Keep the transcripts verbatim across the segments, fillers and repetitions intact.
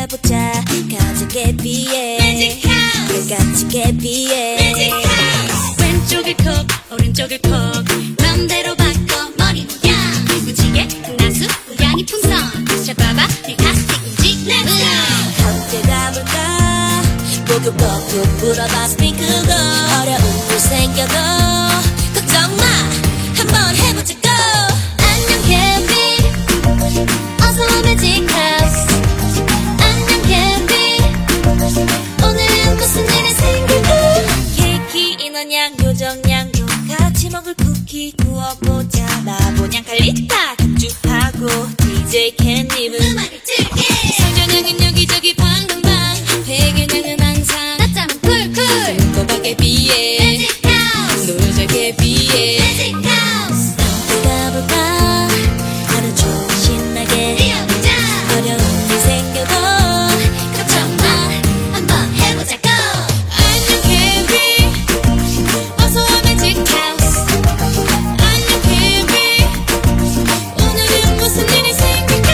해보자. 가족에 비해 Magic House 가치에 비해 Magic House 왼쪽을 콕 오른쪽을 콕 맘대로 바꿔 머리 모양 무지개 나수 고양이 풍선 잡아봐 네 카스틱 움직 Let's go 함께 가볼까. 보급버프 불어봐 스프링클러. 어려운 일 생겨도 걱정 마. 한번 해보자고. 안녕 캠핑 어서와 매직 하우스. 안녕 캠핑 오늘은 무슨 일이 생길까. 케이크 인원양 요정양도 같이 먹을 쿠키 구워보자. 마보냥 칼리타 경주하고 디제이 캣님은 음악을 즐겨 상전형은 여기저기 방방방. 배경양은 항상 낮잠은 쿨쿨 꼬박에 비해 Magic House 노적에 비해 Magic House 가볼까. 하루 종일 신나게 뛰어보자 어려운 일 생겨도 걱정 마 한번 해보자고 안녕 캠핑 어서와 매직 하우스. 안녕 캠핑 오늘은 무슨 일이 생길까.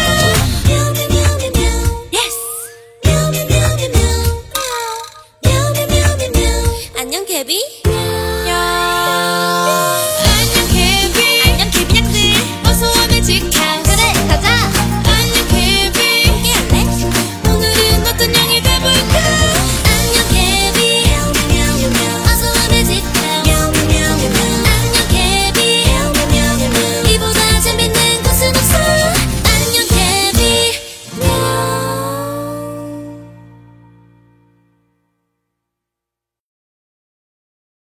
뮤뮤뮤뮤뮤 예스 뮤뮤뮤뮤뮤 뮤뮤뮤뮤뮤 안녕 케비